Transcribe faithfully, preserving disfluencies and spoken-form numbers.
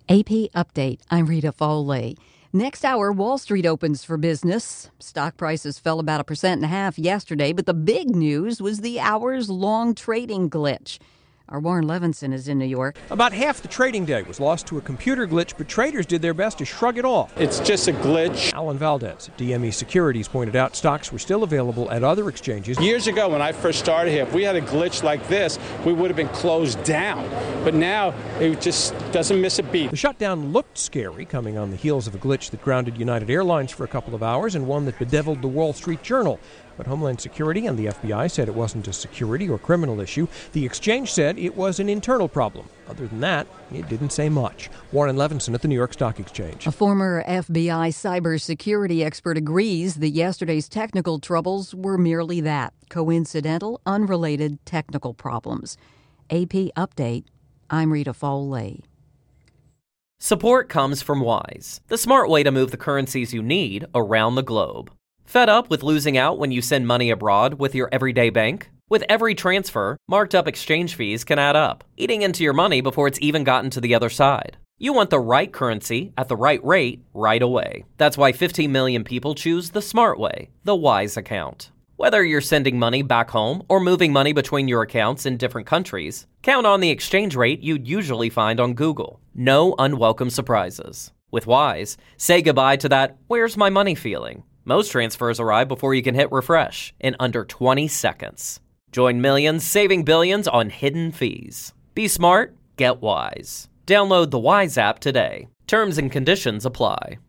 A P Update. I'm Rita Foley. Next hour, Wall Street opens for business. Stock prices fell about a percent and a half yesterday, but the big news was the hours-long trading glitch. Our Warren Levinson is in New York. About half the trading day was lost to a computer glitch, but traders did their best to shrug it off. It's just a glitch. Alan Valdez at D M E Securities pointed out stocks were still available at other exchanges. Years ago, when I first started here, if we had a glitch like this, we would have been closed down. But now, it just doesn't miss a beat. The shutdown looked scary, coming on the heels of a glitch that grounded United Airlines for a couple of hours and one that bedeviled the Wall Street Journal. But Homeland Security and the F B I said it wasn't a security or criminal issue. The exchange said it was an internal problem. Other than that, it didn't say much. Warren Levinson at the New York Stock Exchange. A former F B I cybersecurity expert agrees that yesterday's technical troubles were merely that, coincidental, unrelated technical problems. A P Update. I'm Rita Foley. Support comes from Wise, the smart way to move the currencies you need around the globe. Fed up with losing out when you send money abroad with your everyday bank? With every transfer, marked up exchange fees can add up, eating into your money before it's even gotten to the other side. You want the right currency at the right rate right away. That's why fifteen million people choose the smart way, the Wise account. Whether you're sending money back home or moving money between your accounts in different countries, count on the exchange rate you'd usually find on Google. No unwelcome surprises. With Wise, say goodbye to that "where's my money" feeling. Most transfers arrive before you can hit refresh in under twenty seconds. Join millions saving billions on hidden fees. Be smart, get Wise. Download the Wise app today. Terms and conditions apply.